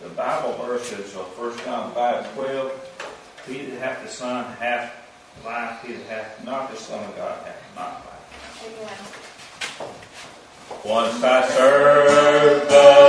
The Bible verse is 1 John 5:12. He that hath the Son hath life, he that hath not the Son of God hath not life. Amen. Once I served the